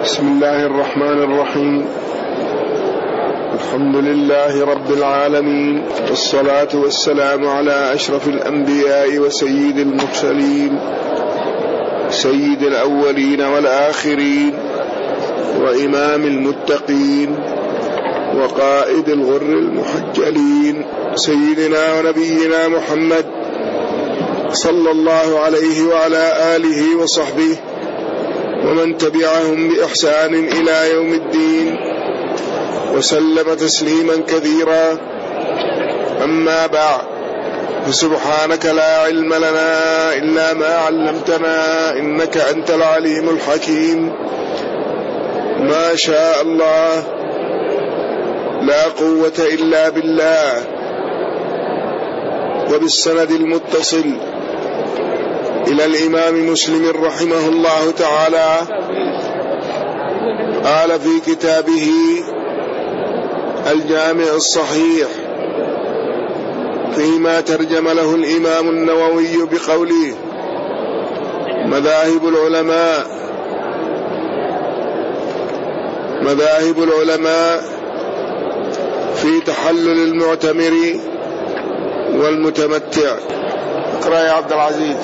بسم الله الرحمن الرحيم. الحمد لله رب العالمين، والصلاة والسلام على أشرف الأنبياء وسيد المرسلين، سيد الأولين والآخرين، وإمام المتقين، وقائد الغر المحجلين، سيدنا ونبينا محمد صلى الله عليه وعلى آله وصحبه ومن تبعهم بإحسان إلى يوم الدين، وسلم تسليما كثيرا. أما بعد، فسبحانك لا علم لنا إلا ما علمتنا، إنك أنت العليم الحكيم. ما شاء الله، لا قوة إلا بالله. وبالسند المتصل إلى الإمام مسلم رحمه الله تعالى، قال في كتابه الجامع الصحيح فيما ترجم له الإمام النووي بقوله: مذاهب العلماء في تحلل المعتمر والمتمتع. اقرأ يا عبد العزيز.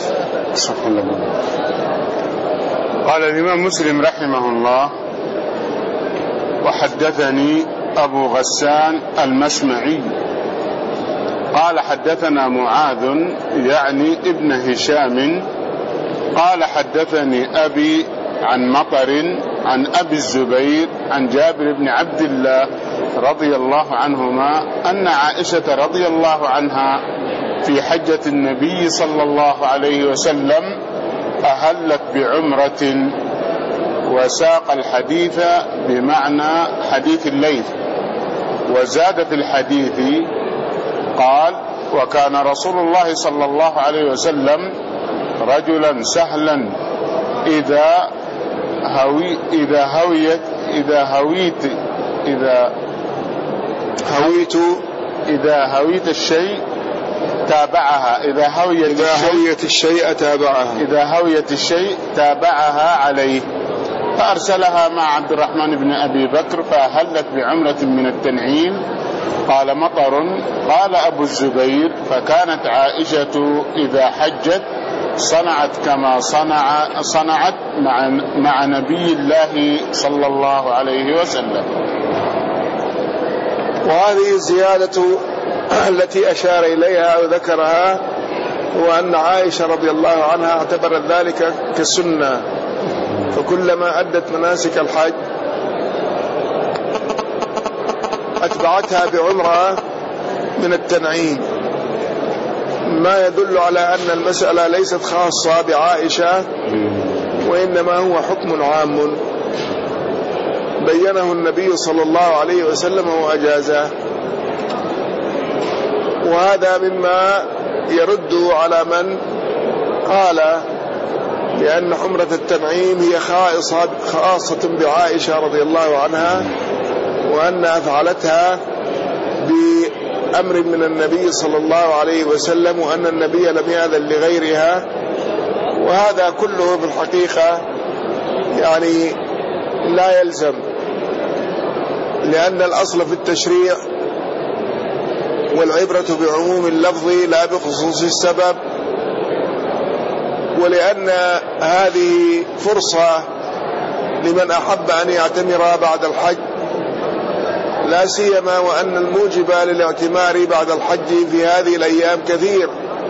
قال الإمام مسلم رحمه الله: وحدثني أبو غسان المسمعي قال حدثنا معاذ يعني ابن هشام قال حدثني أبي عن مطر عن أبي الزبير عن جابر بن عبد الله رضي الله عنهما أن عائشة رضي الله عنها في حجة النبي صلى الله عليه وسلم أهلت بعمرة، وساق الحديث بمعنى حديث الليث، وزاد في الحديث قال: وكان رسول الله صلى الله عليه وسلم رجلا سهلا إذا هويت الشيء تابعها، إذا هويت الشيء تابعها عليه، فأرسلها مع عبد الرحمن بن أبي بكر فأهلت بعمرة من التنعيم. قال مطر: قال أبو الزبير: فكانت عائشة إذا حجت صنعت كما صنعت مع نبي الله صلى الله عليه وسلم. وهذه الزيادة التي أشار إليها وذكرها هو أن عائشة رضي الله عنها اعتبرت ذلك كسنة، فكلما أدت مناسك الحج أتبعتها بعمرة من التنعيم، ما يدل على أن المسألة ليست خاصة بعائشة، وإنما هو حكم عام بينه النبي صلى الله عليه وسلم وأجازه. وهذا مما يرد على من قال بأن عمرة التنعيم هي خاصة بعائشة رضي الله عنها، وأنها فعلتها بأمر من النبي صلى الله عليه وسلم، وأن النبي لم يأذن لغيرها. وهذا كله في الحقيقة يعني لا يلزم، لأن الأصل في التشريع والعبرة بعموم اللفظ لا بخصوص السبب، ولأن هذه فرصة لمن أحب أن يعتمر بعد الحج، لا سيما وأن الموجب للاعتمار بعد الحج في هذه الأيام كثير.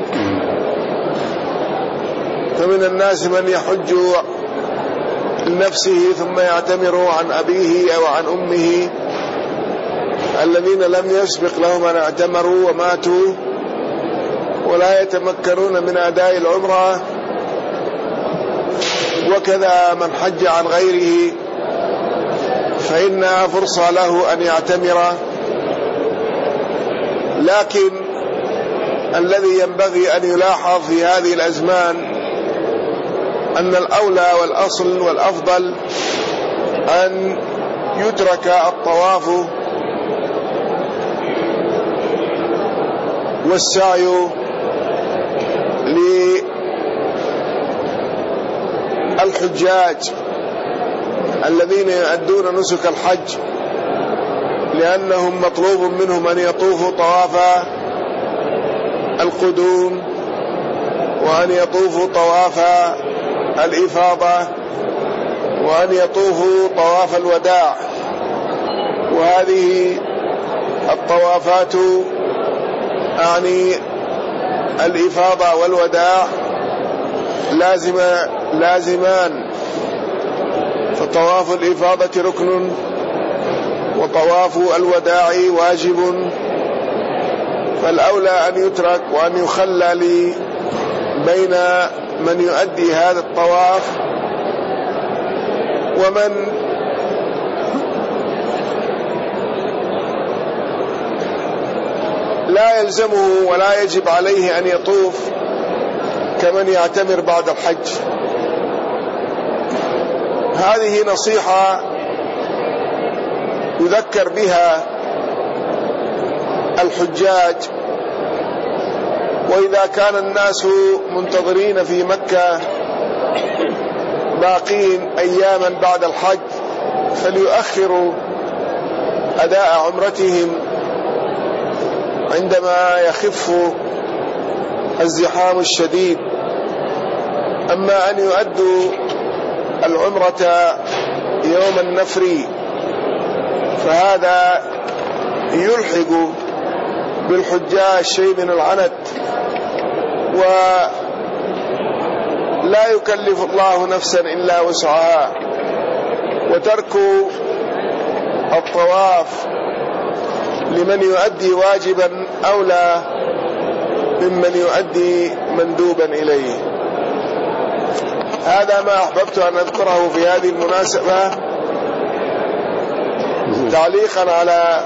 فمن الناس من يحج لنفسه ثم يعتمر عن أبيه أو عن أمه الذين لم يسبق لهم أن اعتمروا وماتوا ولا يتمكنون من أداء العمرة، وكذا من حج عن غيره فإنها فرصة له أن يعتمر. لكن الذي ينبغي أن يلاحظ في هذه الأزمان أن الأولى والأصل والأفضل أن يترك الطواف والسعي للحجاج الذين يؤدون نسك الحج، لأنهم مطلوب منهم أن يطوفوا طواف القدوم وأن يطوفوا طواف الإفاضة وأن يطوفوا طواف الوداع. وهذه الطوافات يعني الإفاضة والوداع لازمان، فطواف الإفاضة ركن وطواف الوداع واجب، فالأولى أن يترك وأن يخلى بين من يؤدي هذا الطواف ومن لا يلزمه ولا يجب عليه أن يطوف كمن يعتمر بعد الحج. هذه نصيحة يذكر بها الحجاج، وإذا كان الناس منتظرين في مكة باقين أياما بعد الحج فليؤخروا أداء عمرتهم عندما يخف الزحام الشديد. أما أن يؤدوا العمرة يوم النفر فهذا يلحق بالحجاج شيء من العنت، ولا يكلف الله نفسا إلا وسعها، وترك الطواف لمن يؤدي واجبا أولى ممن يؤدي مندوبا إليه. هذا ما أحببت أن أذكره في هذه المناسبة تعليقا على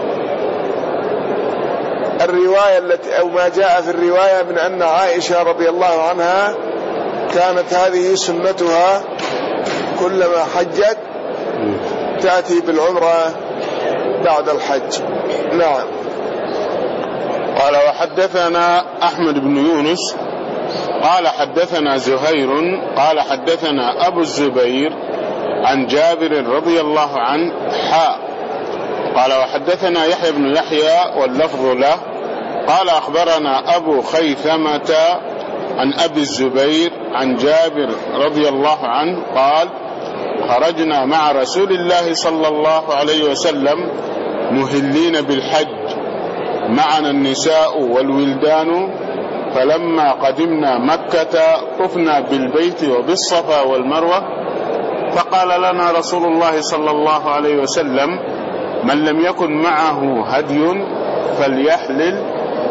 الرواية التي أو ما جاء في الرواية من أن عائشة رضي الله عنها كانت هذه سنتها كلما حجت تأتي بالعمرة بعد الحج. نعم. قال وحدثنا أحمد بن يونس قال حدثنا زهير قال حدثنا أبو الزبير عن جابر رضي الله عنه قال وحدثنا يحيى بن يحيى واللفظ له قال أخبرنا أبو خيثمة عن أبي الزبير عن جابر رضي الله عنه قال خرجنا مع رسول الله صلى الله عليه وسلم مهلين بالحج، معنا النساء والولدان، فلما قدمنا مكة طفنا بالبيت وبالصفا والمروة، فقال لنا رسول الله صلى الله عليه وسلم من لم يكن معه هدي فليحلل.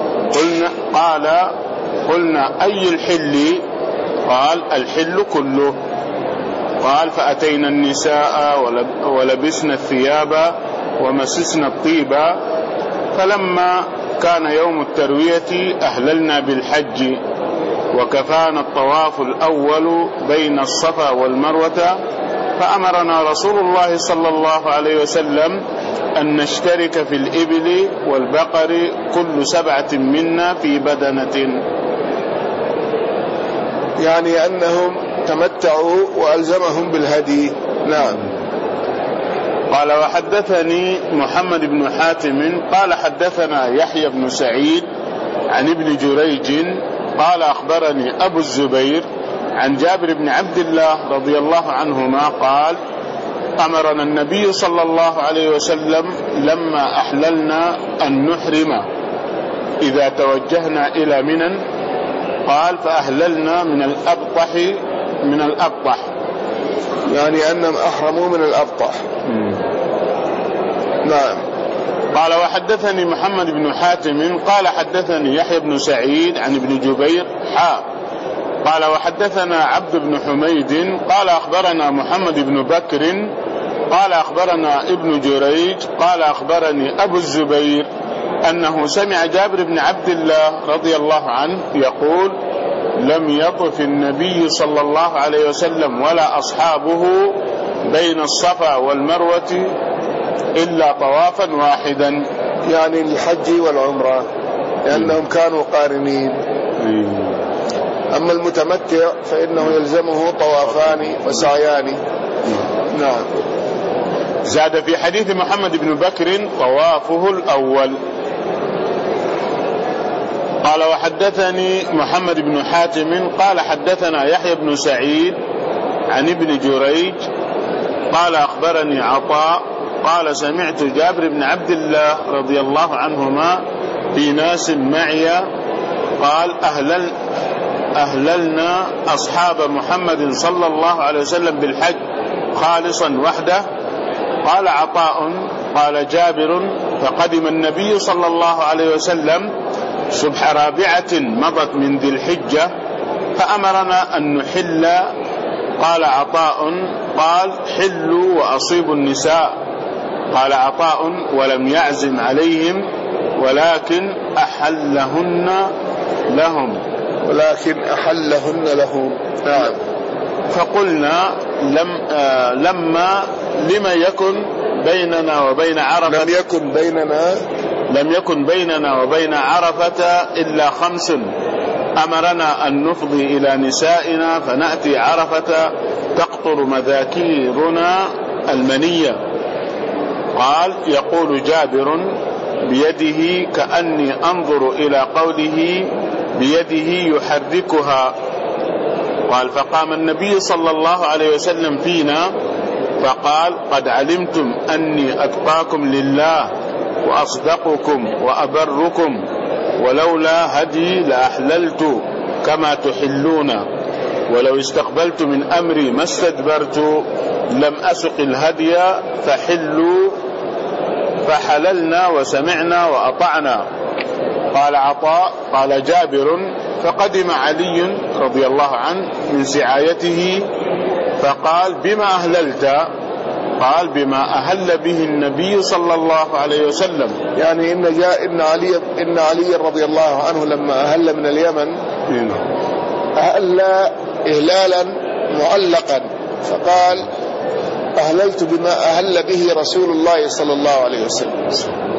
قلنا أي الحل؟ قال الحل كله. قال فأتينا النساء ولبسنا الثياب ومسسنا الطيب، فلما كان يوم التروية أهللنا بالحج، وكفانا الطواف الأول بين الصفا والمروة، فأمرنا رسول الله صلى الله عليه وسلم أن نشترك في الإبل والبقر كل 7 منا في بدنة، يعني أنهم تمتعوا وألزمهم بالهدي. نعم. قال وحدثني محمد بن حاتم قال حدثنا يحيى بن سعيد عن ابن جريج قال أخبرني أبو الزبير عن جابر بن عبد الله رضي الله عنهما قال أمرنا النبي صلى الله عليه وسلم لما أحللنا أن نحرم إذا توجهنا إلى منى، قال فأهللنا من الأبطح، يعني أنهم أحرموا من الأبطح. نعم. قال وحدثني محمد بن حاتم قال حدثني يحيى بن سعيد عن ابن جبير قال وحدثنا عبد بن حميد قال أخبرنا محمد بن بكر قال أخبرنا ابن جريج قال أخبرني أبو الزبير أنه سمع جابر بن عبد الله رضي الله عنه يقول لم يطف النبي صلى الله عليه وسلم ولا أصحابه بين الصفا والمروة إلا طوافا واحدا، يعني الحج والعمرة، لأنهم كانوا قارنين. أما المتمتع فإنه يلزمه طوافان وسعيان نعم. زاد في حديث محمد بن بكر طوافه الأول. قال وحدثني محمد بن حاتم قال حدثنا يحيى بن سعيد عن ابن جريج قال أخبرني عطاء قال سمعت جابر بن عبد الله رضي الله عنهما في ناس معي قال أهللنا أصحاب محمد صلى الله عليه وسلم بالحج خالصا وحده. قال عطاء قال جابر فقدم النبي صلى الله عليه وسلم صبح رابعة مضت من ذي الحجة فأمرنا أن نحل. قال عطاء قال حلوا وأصيبوا النساء. قال عطاء ولم يعزم عليهم ولكن أحلهن لهم. نعم. فقلنا لما يكن بيننا وبين عرفة لم يكن بيننا وبين عرفة إلا 5 أمرنا أن نفضي إلى نسائنا فنأتي عرفة تقطر مذاكيرنا المنية. قال يقول جابر بيده كأني أنظر إلى قوله بيده يحركها. قال فقام النبي صلى الله عليه وسلم فينا فقال قد علمتم أني أتقاكم لله وأصدقكم وأبركم ولولا هدي لأحللت كما تحلون ولو استقبلت من أمري ما استدبرت لم أسق الهدي فحلوا. فحللنا وسمعنا وأطعنا. قال عطاء قال جابر فقدم علي رضي الله عنه من سعايته فقال بما أهللت؟ قال بما أهل به النبي صلى الله عليه وسلم. يعني إن علي رضي الله عنه لما أهل من اليمن أهل إهلالا معلقا فقال أهللت بما أهل به رسول الله صلى الله عليه وسلم.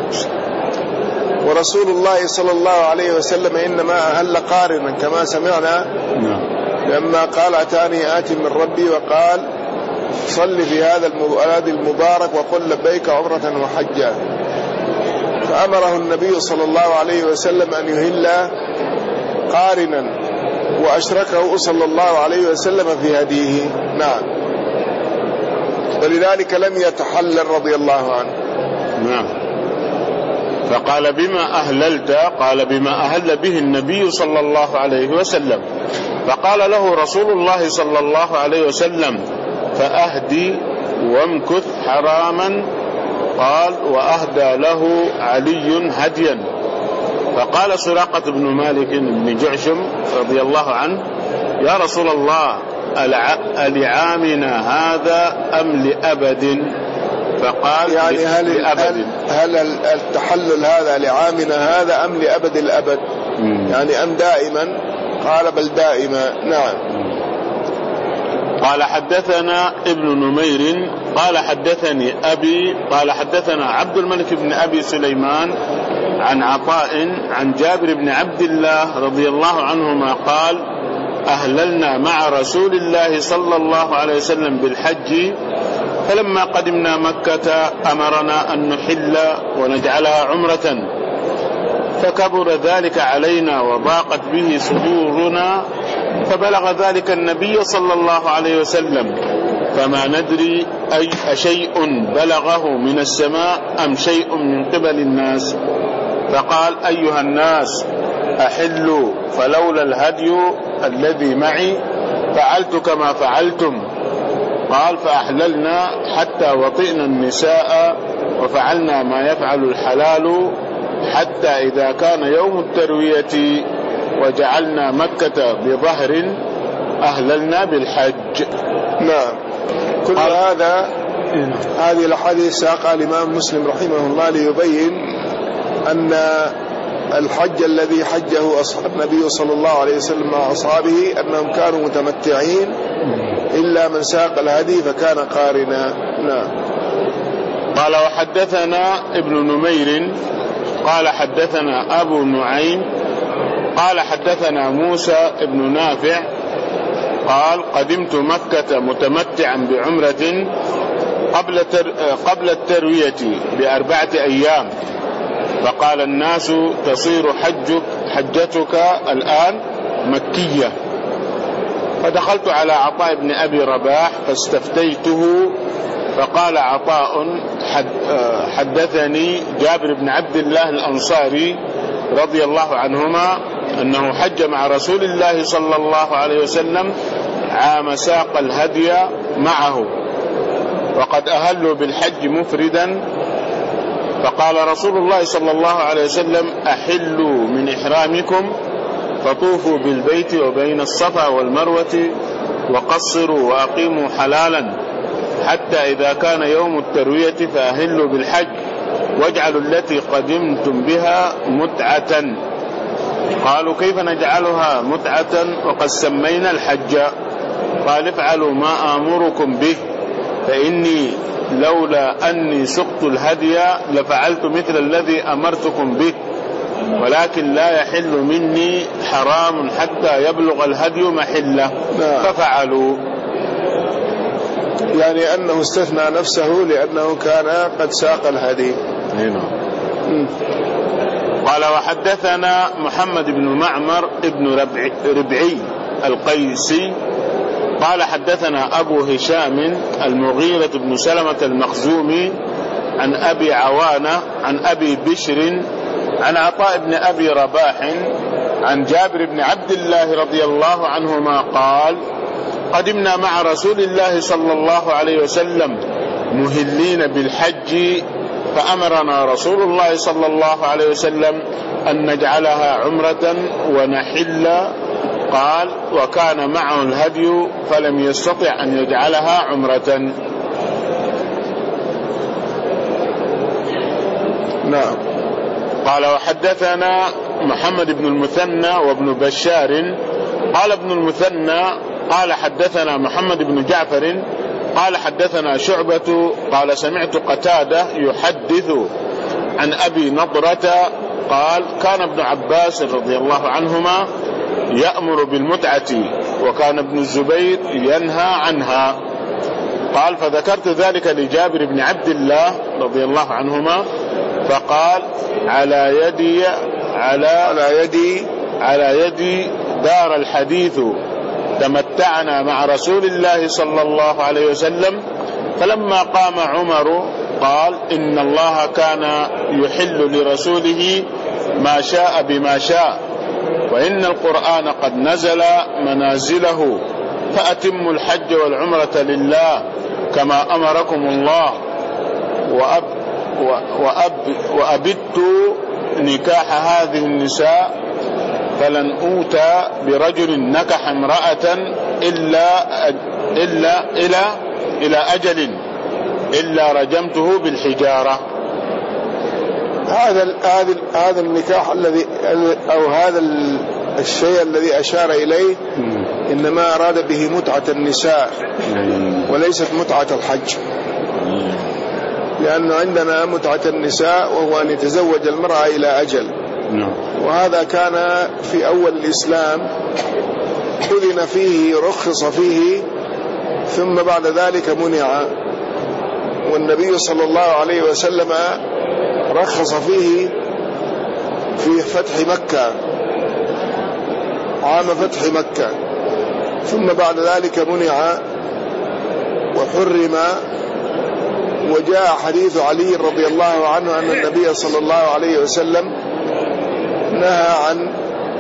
ورسول الله صلى الله عليه وسلم إنما أهل قارنا كما سمعنا لما قال أتاني آت من ربي وقال صل في هذا المبارك وقل لبيك عمرة وحجا. فأمره النبي صلى الله عليه وسلم أن يهل قارنا وأشركه صلى الله عليه وسلم في هديه. نعم. ولذلك لم يتحلل رضي الله عنه. نعم. فقال بما أهللت؟ قال بما أهل به النبي صلى الله عليه وسلم. فقال له رسول الله صلى الله عليه وسلم فأهدي وامكث حراما. قال وأهدى له علي هديا. فقال سراقة بن مالك بن جعشم رضي الله عنه يا رسول الله ألعامنا هذا أم لأبد؟ فقال يعني هل التحلل هذا لعامنا هذا أم لأبد الأبد؟ يعني أم دائما؟ قال بل دائما. نعم. قال حدثنا ابن نمير قال حدثني أبي قال حدثنا عبد الملك بن أبي سليمان عن عطاء عن جابر بن عبد الله رضي الله عنهما قال أهللنا مع رسول الله صلى الله عليه وسلم بالحج فلما قدمنا مكة أمرنا أن نحل ونجعلها عمرة فكبر ذلك علينا وضاقت به صدورنا فبلغ ذلك النبي صلى الله عليه وسلم فما ندري أشيء بلغه من السماء أم شيء من قبل الناس. فقال أيها الناس أحلوا فلولا الهدي الذي معي فعلت كما فعلتم. قال فأحللنا حتى وطئنا النساء وفعلنا ما يفعل الحلال حتى إذا كان يوم التروية وجعلنا مكة بظهر أهللنا بالحج. نعم. كل هذه الحديث ساقها الإمام مسلم رحمه الله ليبين أن الحج الذي حجه أصحاب النبي صلى الله عليه وسلم مع أصحابه أنهم كانوا متمتعين إلا من ساق الهدي فكان قارنا. نعم. قال وحدثنا ابن نمير قال حدثنا أبو نعيم قال حدثنا موسى ابن نافع قال قدمت مكة متمتعا بعمرة قبل التروية ب4 أيام، فقال الناس تصير حجتك الآن مكية. فدخلت على عطاء بن أبي رباح فاستفتيته، فقال عطاء حدثني جابر بن عبد الله الأنصاري رضي الله عنهما أنه حج مع رسول الله صلى الله عليه وسلم عام ساق الهدي معه، وقد أهلوا بالحج مفردا، فقال رسول الله صلى الله عليه وسلم أحلوا من إحرامكم فطوفوا بالبيت وبين الصفا والمروة وقصروا وأقيموا حلالا حتى إذا كان يوم التروية فأهلوا بالحج واجعلوا التي قدمتم بها متعة. قالوا كيف نجعلها متعة وقد سمينا الحج؟ قال افعلوا ما آمركم به، فإني لولا أني سقت الهدي لفعلت مثل الذي أمرتكم به، ولكن لا يحل مني حرام حتى يبلغ الهدي محله. ففعلوا، يعني أنه استثنى نفسه لأنه كان قد ساق الهدي. قال وحدثنا محمد بن معمر ابن ربعي القيسي قال حدثنا أبو هشام المغيرة بن سلمة المخزومي عن أبي عوانة عن أبي بشر عن عطاء بن أبي رباح عن جابر بن عبد الله رضي الله عنهما قال قدمنا مع رسول الله صلى الله عليه وسلم مهلين بالحج، فأمرنا رسول الله صلى الله عليه وسلم أن نجعلها عمرة ونحل. قال وكان معه الهدي فلم يستطع أن يجعلها عمرة. نعم. قال وحدثنا محمد بن المثنى وابن بشار قال ابن المثنى قال حدثنا محمد بن جعفر قال حدثنا شعبة قال سمعت قتادة يحدث عن أبي نضرة قال كان ابن عباس رضي الله عنهما يأمر بالمتعة وكان ابن الزبير ينهى عنها. قال فذكرت ذلك لجابر بن عبد الله رضي الله عنهما فقال على يدي دار الحديث تمتعنا مع رسول الله صلى الله عليه وسلم. فلما قام عمر قال إن الله كان يحل لرسوله ما شاء بما شاء، وإن القرآن قد نزل منازله، فأتموا الحج والعمرة لله كما أمركم الله، وأبدت نكاح هذه النساء فلن أوتى برجل نكح امرأة إلى أجل إلا رجمته بالحجارة. هذا النكاح الذي أو هذا الشيء الذي أشار إليه إنما أراد به متعة النساء وليست متعة الحج، لأن عندنا متعة النساء وهو أن يتزوج المرأة إلى أجل، وهذا كان في أول الإسلام أذن فيه رخص فيه ثم بعد ذلك منع، والنبي صلى الله عليه وسلم رخص فيه في فتح مكة عام فتح مكة، ثم بعد ذلك منع وحرم. وجاء حديث علي رضي الله عنه أن النبي صلى الله عليه وسلم نهى عن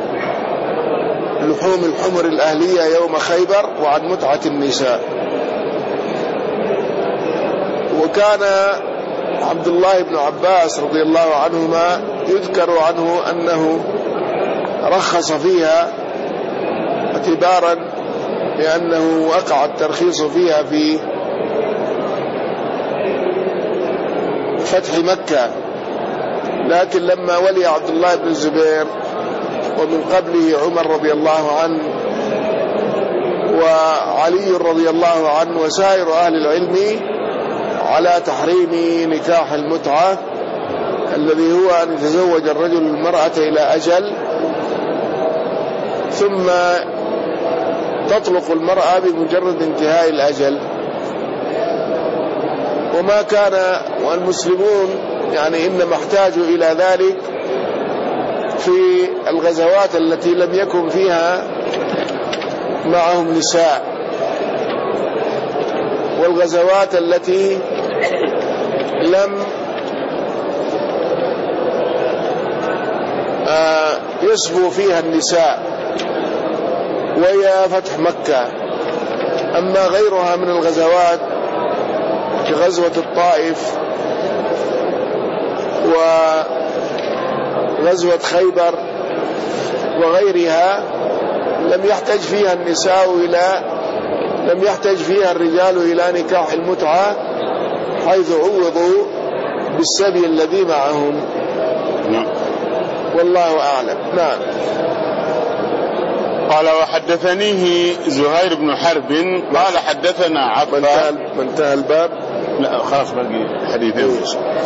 لحوم الحمر الأهلية يوم خيبر وعن متعة النساء. وكان عبد الله بن عباس رضي الله عنهما يذكر عنه أنه رخص فيها اعتبارا لأنه وقع الترخيص فيها في فتح مكة، لكن لما ولي عبد الله بن الزبير ومن قبله عمر رضي الله عنه وعلي رضي الله عنه وسائر أهل العلم على تحريم نكاح المتعة الذي هو أن يتزوج الرجل المرأة إلى أجل ثم تطلق المرأة بمجرد انتهاء الأجل. وما كان، والمسلمون يعني إنما احتاجوا إلى ذلك في الغزوات التي لم يكن فيها معهم نساء، والغزوات التي لم يسبوا فيها النساء، وهي فتح مكة. أما غيرها من الغزوات كغزوة الطائف وغزوة خيبر وغيرها لم يحتاج فيها النساء لم يحتاج فيها الرجال إلى نكاح المتعة، حيث عوضوا بالسبي الذي معهم. والله أعلم. نعم. قال وحدثنيه زهير بن حرب قال حدثنا عفان. انتهى الباب. لا خلاص باقي حديثين.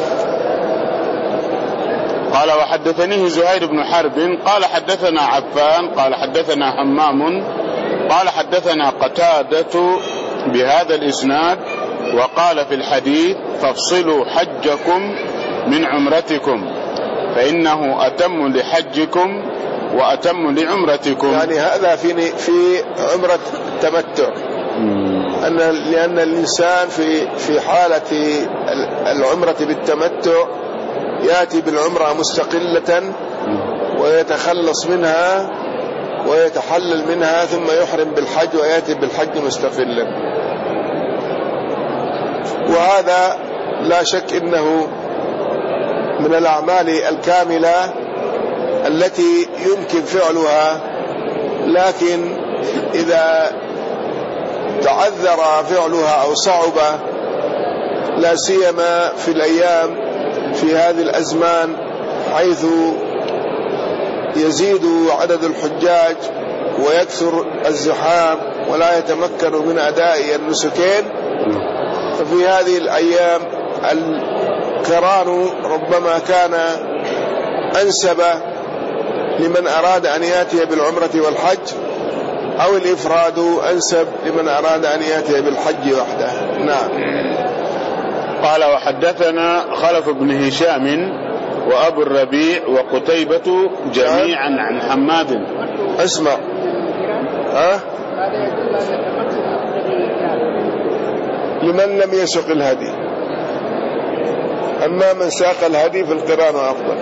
قال وحدثنيه زهير بن حرب قال حدثنا عفان قال حدثنا حمام قال حدثنا قتادة بهذا الإسناد وقال في الحديث فافصلوا حجكم من عمرتكم فإنه أتم لحجكم وأتم لعمرتكم. يعني هذا في عمرة التمتع، لأن الإنسان في حالة العمرة بالتمتع يأتي بالعمرة مستقلة ويتخلص منها ويتحلل منها ثم يحرم بالحج ويأتي بالحج مستقلا. وهذا لا شك إنه من الأعمال الكاملة التي يمكن فعلها، لكن إذا تعذر فعلها أو صعب، لا سيما في الأيام في هذه الأزمان حيث يزيد عدد الحجاج ويكثر الزحام ولا يتمكن من أداء النسكين، ففي هذه الأيام القران ربما كان أنسب لمن أراد أن يأتي بالعمرة والحج، أو الإفراد أنسب لمن أراد أن يأتي بالحج وحده. نعم. قال وحدثنا خلف بن هشام وأبو الربيع وقتيبة جميعا عن حماد. اسمع لمن لم يسق الهدي، أما من ساق الهدي في القران أفضل.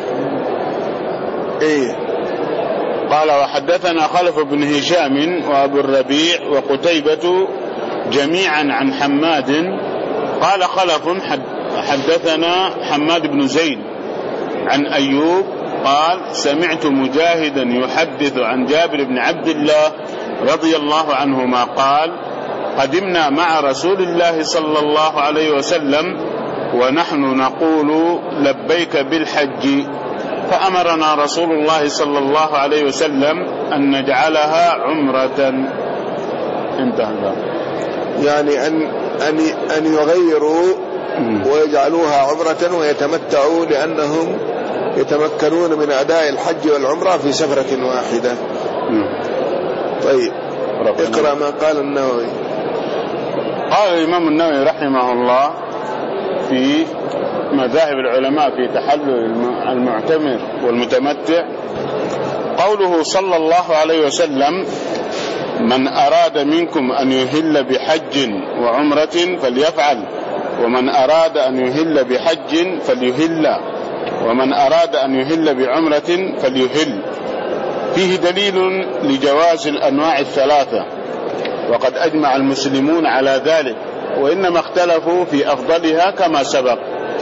قال وحدثنا خلف بن هشام وأبو الربيع وقتيبة جميعا عن حماد قال خلف حدثنا حماد بن زيد عن أيوب قال سمعت مجاهدا يحدث عن جابر بن عبد الله رضي الله عنهما قال قدمنا مع رسول الله صلى الله عليه وسلم ونحن نقول لبيك بالحج، فأمرنا رسول الله صلى الله عليه وسلم أن نجعلها عمرة. انتهى. يعني أن يغيروا ويجعلوها عمرة ويتمتعوا، لأنهم يتمكنون من أداء الحج والعمرة في سفرة واحدة. طيب اقرأ ما قال النووي. قال الإمام النووي رحمه الله في مذاهب العلماء في تحلل المعتمر والمتمتع قوله صلى الله عليه وسلم من أراد منكم أن يهل بحج وعمرة فليفعل، ومن أراد أن يهل بحج فليهل، ومن أراد أن يهل بعمرة فليهل. فيه دليل لجواز الأنواع الثلاثة، وقد أجمع المسلمون على ذلك، وإنما اختلفوا في أفضلها كما سبق.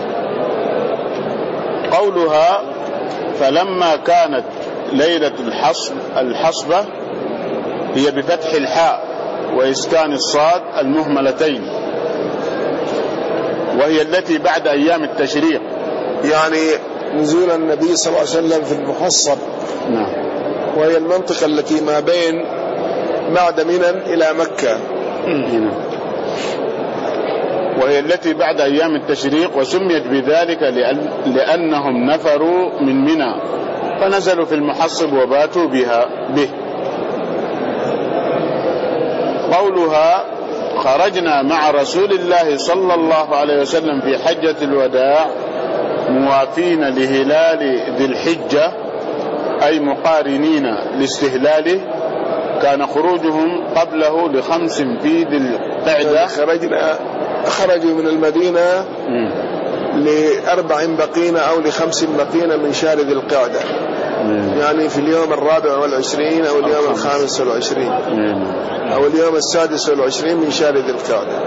قولها فلما كانت ليلة الحصبة هي بفتح الحاء وإسكان الصاد المهملتين، وهي التي بعد أيام التشريق، يعني نزول النبي صلى الله عليه وسلم في المحصب. نعم. وهي المنطقة التي ما بين بعد منى إلى مكة. وهي التي بعد أيام التشريق، وسميت بذلك لأنهم نفروا من منى فنزلوا في المحصب وباتوا به. قولها خرجنا مع رسول الله صلى الله عليه وسلم في حجة الوداع موافين لهلال ذي الحجة أي مقارنين لاستهلاله، كان خروجهم قبله ل5 في ذي القعدة. خرجوا من المدينة ل4 بقين أو ل5 بقين من شهر ذي القعدة، يعني في اليوم 24 أو اليوم 25 أو اليوم 26 من شهر ذي القعدة،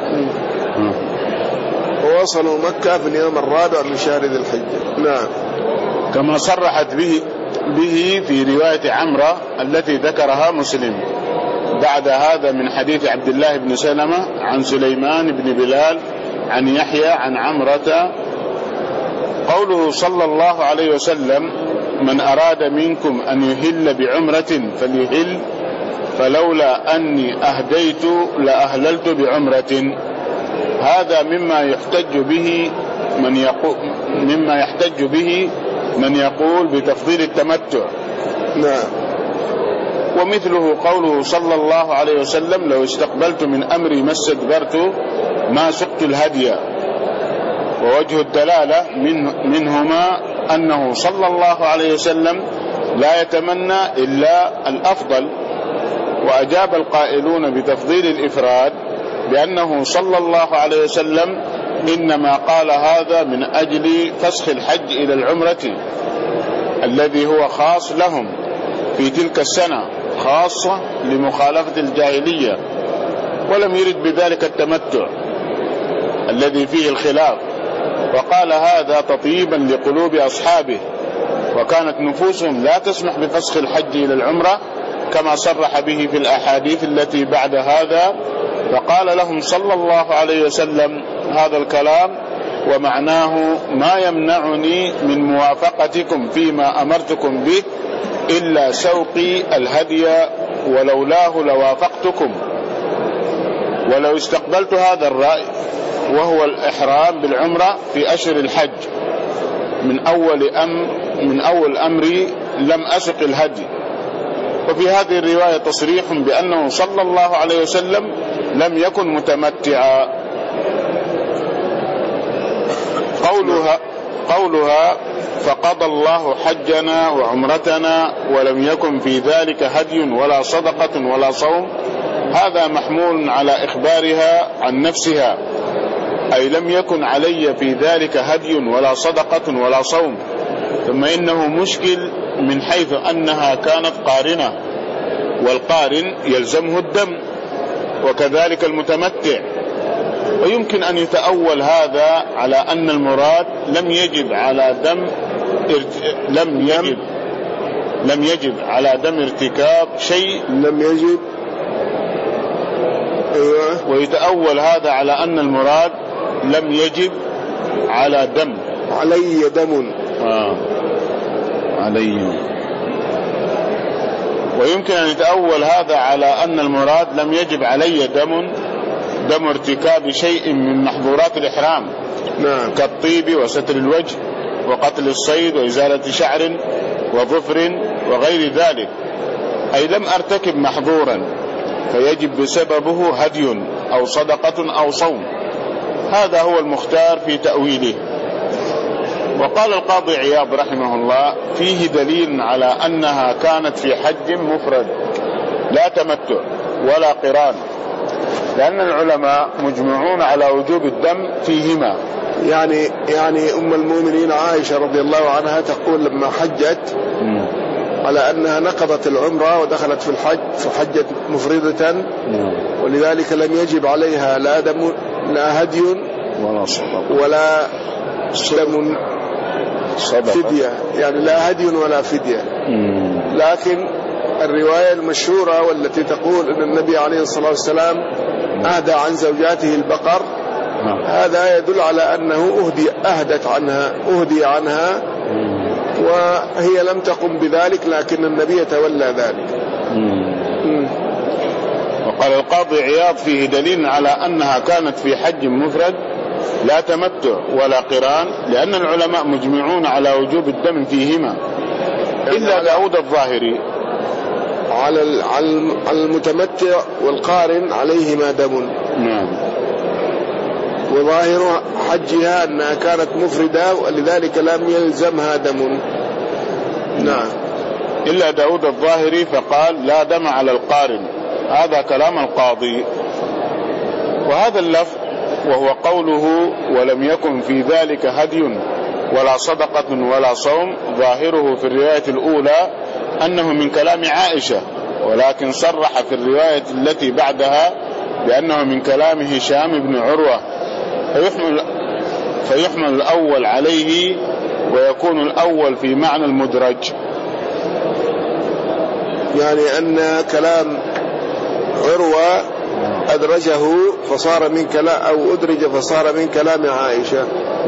ووصلوا مكة في اليوم 4 من شهر ذي الحجة. نعم، كما صرحت به في رواية عمرة التي ذكرها مسلم بعد هذا من حديث عبد الله بن سلمة عن سليمان بن بلال عن يحيى عن عمرة. قوله صلى الله عليه وسلم من أراد منكم أن يهل بعمرة فليهل، فلولا أني أهديت لأهللت بعمرة. هذا مما يحتج به من يقول بتفضيل التمتع. نعم. ومثله قوله صلى الله عليه وسلم لو استقبلت من أمري ما استدبرت ما سقت الهدي. ووجه الدلالة منهما أنه صلى الله عليه وسلم لا يتمنى إلا الأفضل. وأجاب القائلون بتفضيل الإفراد بأنه صلى الله عليه وسلم إنما قال هذا من أجل فسخ الحج إلى العمرة الذي هو خاص لهم في تلك السنة، خاصة لمخالفة الجاهلية، ولم يرد بذلك التمتع الذي فيه الخلاف. وقال هذا تطيبا لقلوب أصحابه، وكانت نفوسهم لا تسمح بفسخ الحج إلى العمرة كما صرح به في الأحاديث التي بعد هذا. فقال لهم صلى الله عليه وسلم هذا الكلام ومعناه ما يمنعني من موافقتكم فيما أمرتكم به إلا سوقي الهدي، ولولاه لوافقتكم. ولو استقبلت هذا الرأي وهو الإحرام بالعمرة في أشهر الحج من أول أمري لم أسق الهدي. وفي هذه الرواية تصريح بأنه صلى الله عليه وسلم لم يكن متمتعا. قولها فقضى الله حجنا وعمرتنا ولم يكن في ذلك هدي ولا صدقة ولا صوم، هذا محمول على إخبارها عن نفسها، أي لم يكن علي في ذلك هدي ولا صدقة ولا صوم. ثم إنه مشكل من حيث أنها كانت قارنة، والقارن يلزمه الدم، وكذلك المتمتع. ويمكن أن يتأول هذا على أن المراد لم يجب على دم ارتكاب شيء، ويتأول هذا على أن المراد لم يجب على دم علي دم علي. ويمكن أن يتأول هذا على أن المراد لم يجب علي دم ارتكاب شيء من محظورات الإحرام. نعم. كالطيب وستر الوجه وقتل الصيد وإزالة شعر وظفر وغير ذلك، أي لم أرتكب محظورا فيجب بسببه هدي أو صدقة أو صوم. هذا هو المختار في تأويله. وقال القاضي عياض رحمه الله فيه دليل على أنها كانت في حج مفرد لا تمتع ولا قران، لأن العلماء مجمعون على وجوب الدم فيهما. يعني أم المؤمنين عائشة رضي الله عنها تقول لما حجت على أنها نقضت العمرة ودخلت في الحج فحجت مفردة، ولذلك لم يجب عليها لا دم لا هدي ولا دم فدية، يعني لا هدي ولا فدية. لكن الرواية المشهورة والتي تقول أن النبي عليه الصلاة والسلام أهدى عن زوجاته البقر، هذا يدل على أنه أهدي عنها وهي لم تقم بذلك، لكن النبي تولى ذلك. وقال القاضي عياض فيه دليل على أنها كانت في حج مفرد لا تمتع ولا قران، لأن العلماء مجمعون على وجوب الدم فيهما إلا داود الظاهري وعلى المتمتع والقارن عليهما دم. نعم. وظاهر حجها أنها كانت مفردة ولذلك لم يلزمها دم. نعم. إلا داود الظاهري فقال لا دم على القارن، هذا كلام القاضي. وهذا اللفظ وهو قوله ولم يكن في ذلك هدي ولا صدقة ولا صوم، ظاهره في الرواية الأولى أنه من كلام عائشة، ولكن صرح في الرواية التي بعدها بأنه من كلام هشام بن عروة، فيحمل الأول عليه ويكون الأول في معنى المدرج، يعني أن كلام عروة أدرجه فصار من كلام، أو أدرج فصار من كلام عائشة.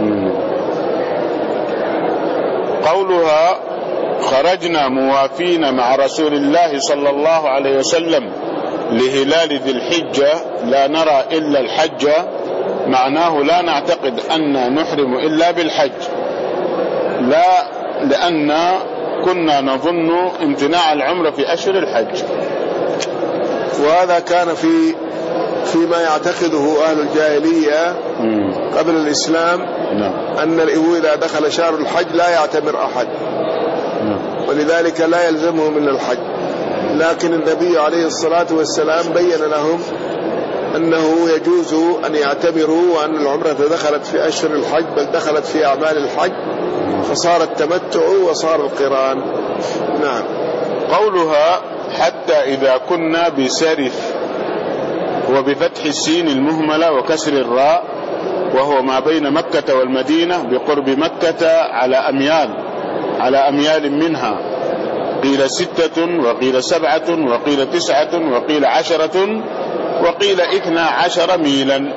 قولها خرجنا موافين مع رسول الله صلى الله عليه وسلم لهلال ذي الحجة لا نرى إلا الحج، معناه لا نعتقد أن نحرم إلا بالحج، لا لأن كنا نظن امتناع العمرة في أشهر الحج. وهذا كان فيما يعتقده أهل الجاهلية قبل الإسلام، أن إذا دخل شهر الحج لا يعتمر أحد، ولذلك لا يلزمه من الحج. لكن النبي عليه الصلاة والسلام بين لهم أنه يجوز أن يعتمروا، وأن العمرة دخلت في أشهر الحج بل دخلت في أعمال الحج، فصار التمتع وصار القران. نعم. قولها حتى إذا كنا بسرف وبفتح السين المهملة وكسر الراء، وهو ما بين مكة والمدينة بقرب مكة على أميال منها، قيل 6 وقيل 7 وقيل 9 وقيل 10 وقيل 12 ميلا.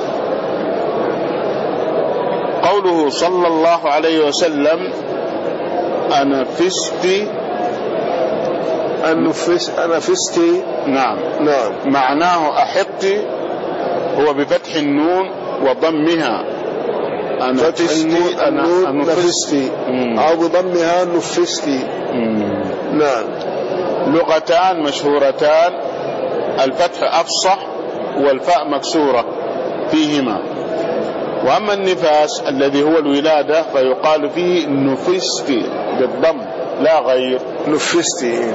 قوله صلى الله عليه وسلم أنفست. نعم. معناه أحط، هو بفتح النون وضمها نفستي، أو بضمها نفستي. نعم. لغتان مشهورتان، الفتح أفصح والفاء مكسورة فيهما. وأما النفاس الذي هو الولادة فيقال فيه نفستي بالضم لا غير، نفستي.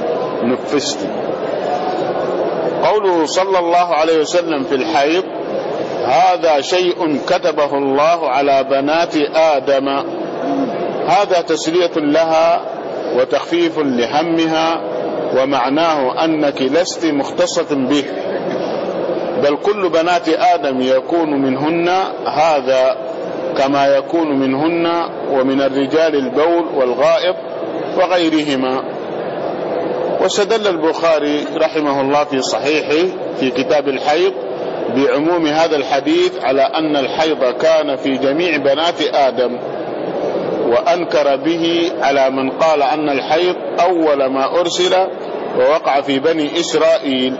قوله صلى الله عليه وسلم في الحيض هذا شيء كتبه الله على بنات آدم، هذا تسلية لها وتخفيف لهمها، ومعناه أنك لست مختصة به، بل كل بنات آدم يكون منهن هذا، كما يكون منهن ومن الرجال البول والغائط وغيرهما. واستدل البخاري رحمه الله في صحيحه في كتاب الحيض بعموم هذا الحديث على أن الحيض كان في جميع بنات آدم، وأنكر به على من قال أن الحيض أول ما أرسل ووقع في بني إسرائيل.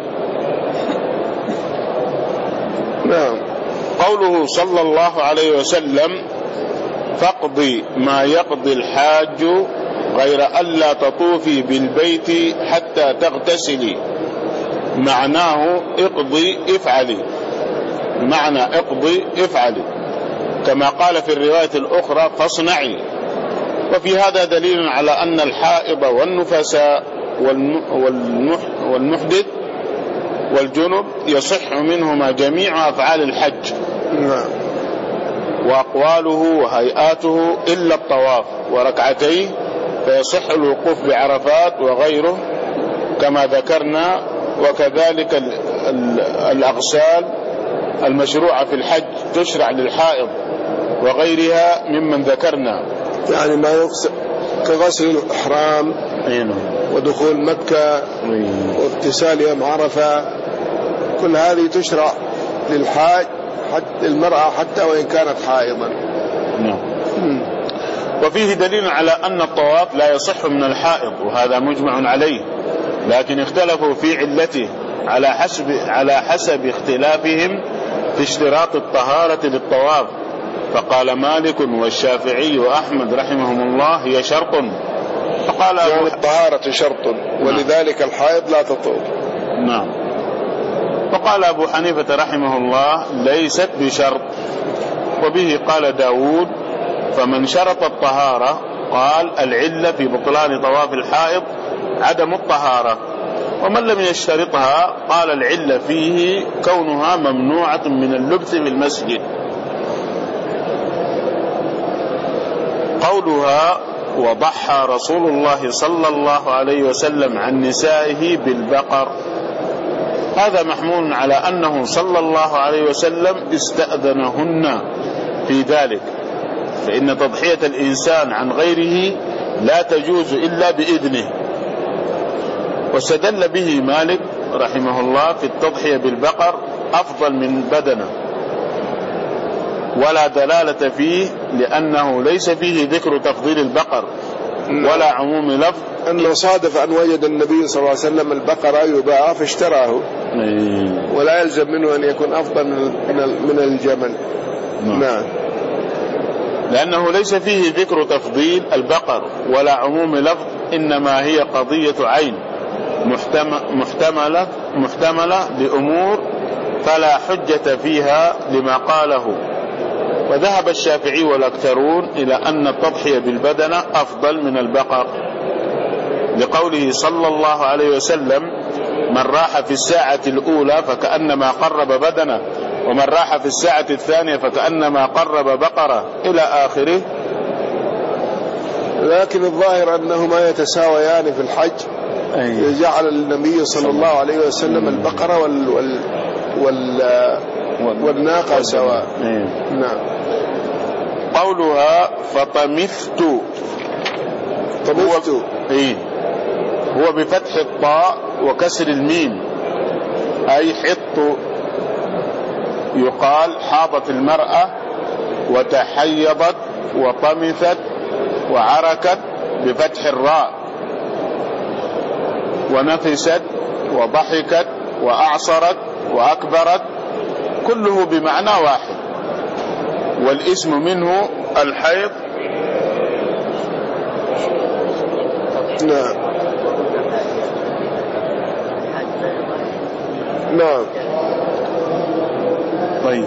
نعم. قوله صلى الله عليه وسلم فاقضي ما يقضي الحاج غير ألا تطوفي بالبيت حتى تغتسلي، معناه اقضي افعلي، معنى اقضي افعلي، كما قال في الرواية الأخرى فاصنعي. وفي هذا دليل على أن الحائض والنفساء والمحدث والجنب يصح منهما جميع أفعال الحج وأقواله وهيئاته إلا الطواف وركعتيه، فيصح الوقوف بعرفات وغيره كما ذكرنا. وكذلك الأغسال المشروعة في الحج تشرع للحائض وغيرها ممن ذكرنا، يعني ما يغسل كغسل الإحرام ودخول مكة واغتسال يوم عرفة، كل هذه تشرع للحاج حتى المرأة حتى وإن كانت حائضا. وفيه دليل على أن الطواف لا يصح من الحائض، وهذا مجمع عليه، لكن اختلفوا في علته على حسب اختلافهم في اشتراط الطهارة للطواف. فقال مالك والشافعي وأحمد رحمهم الله هي شرط، فقال يعني الطهارة شرط ولذلك الحائض لا تطهر. نعم. وقال أبو حنيفة رحمه الله ليست بشرط، وبه قال داود فمن شرط الطهارة قال العلة في بطلان طواف الحائض عدم الطهارة، ومن لم يشترطها قال العلة فيه كونها ممنوعة من اللبث في المسجد. قولها وضحى رسول الله صلى الله عليه وسلم عن نسائه بالبقر، هذا محمول على أنه صلى الله عليه وسلم استأذنهن في ذلك، فإن تضحية الإنسان عن غيره لا تجوز إلا بإذنه. واستدل به مالك رحمه الله في التضحية بالبقر أفضل من بدنه، ولا دلالة فيه لأنه ليس فيه ذكر تفضيل البقر ولا عموم لفظ، أنه صادف أن وجد النبي صلى الله عليه وسلم البقرة يباع فاشتراه، ولا يلزم منه أن يكون أفضل من الجمل. نعم. لأنه ليس فيه ذكر تفضيل البقر ولا عموم لفظ، إنما هي قضية عين محتملة لأمور فلا حجة فيها لما قاله. وذهب الشافعي والأكثرون إلى أن التضحية بالبدنة أفضل من البقر، لقوله صلى الله عليه وسلم من راح في الساعة الأولى فكأنما قرب بدنه، ومن راح في الساعة الثانية فكأنما قرب بقرة إلى آخره. لكن الظاهر أنهما يتساويان في الحج. جعل النبي صلى الله عليه وسلم البقرة والناقة سواء. نعم. قولها فطمثت هو بفتح الطاء وكسر الميم، أي حط. يقال حاضت المرأة وتحيضت وطمثت وعركت بفتح الراء، ونفست وضحكت وأعصرت وأكبرت، كله بمعنى واحد، والاسم منه الحيض. نعم. نعم. طيب،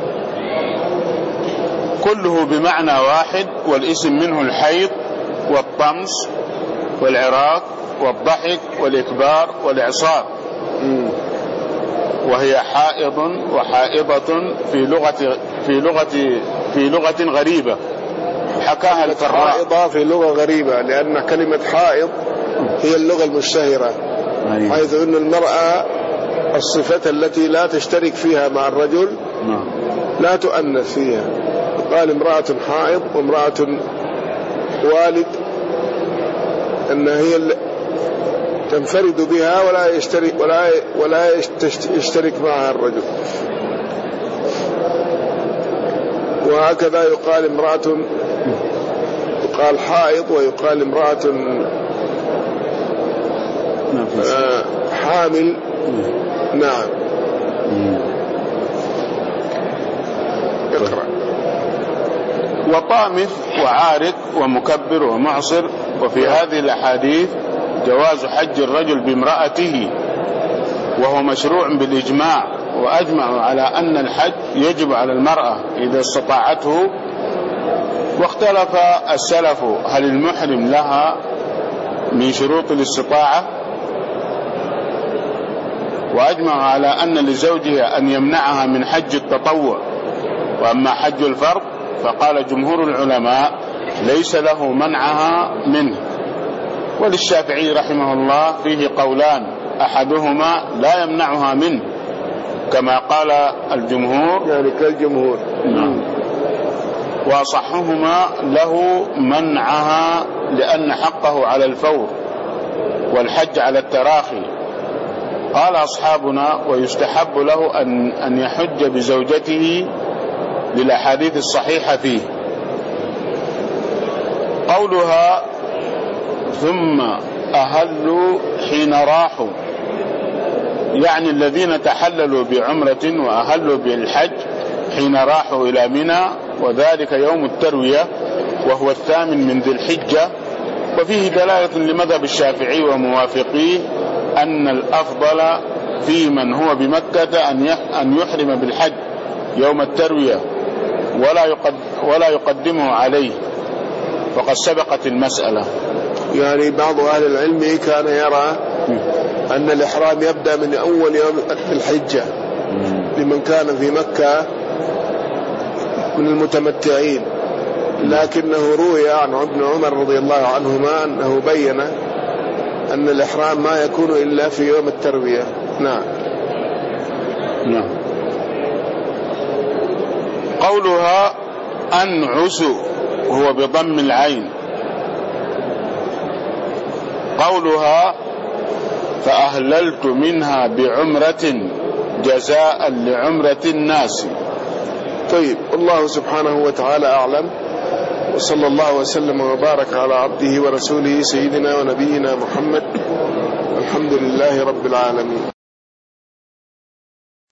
كله بمعنى واحد، والاسم منه الحيض والطمس والعراق والضحك والإكبار والإعصار. وهي حائض وحائضة في لغة غريبة حكاها الفراء. حائضة في لغة غريبة لأن كلمة حائض هي اللغة المشتهرة، حيث أن المرأة الصفة التي لا تشترك فيها مع الرجل لا تؤنث فيها، قال امرأة حائض وامرأة والد أنها هي تنفرد بها ولا يشترك معها الرجل. وهكذا يقال امرأة، يقال حائض ويقال امرأة حامل. نعم. اقرأ. وطامث وعارك ومكبر ومعصر. وفي هذه الأحاديث جواز حج الرجل بامرأته، وهو مشروع بالإجماع، وأجمعوا على أن الحج يجب على المرأة إذا استطاعته. واختلف السلف هل المحرم لها من شروط الاستطاعة، وأجمعوا على أن لزوجها أن يمنعها من حج التطوع. وأما حج الفرض فقال جمهور العلماء ليس له منعها منه. وللشافعي رحمه الله فيه قولان، أحدهما لا يمنعها منه كما قال الجمهور، يعني كالجمهور. وأصحهما له منعها لأن حقه على الفور والحج على التراخي. قال أصحابنا ويستحب له أن يحج بزوجته للأحاديث الصحيحة فيه. قولها ثم أهلوا حين راحوا، يعني الذين تحللوا بعمرة وأهلوا بالحج حين راحوا إلى منى، وذلك يوم التروية وهو 8 من ذي الحجة، وفيه دلالة لمذهب الشافعي وموافقيه أن الأفضل في من هو بمكة أن يحرم بالحج يوم التروية ولا يقدمه عليه، وقد سبقت المسألة. يعني بعض أهل العلم كان يرى أن الإحرام يبدأ من أول يوم الحجة لمن كان في مكة من المتمتعين، لكنه روي عن ابن عمر رضي الله عنهما أنه بين أن الإحرام ما يكون إلا في يوم التروية. نعم. قولها أنعس هو بضم العين. قولها فأهللت منها بعمرة جزاء لعمرة الناس. طيب، الله سبحانه وتعالى أعلم، وصلى الله وسلم وبارك على عبده ورسوله سيدنا ونبينا محمد، الحمد لله رب العالمين.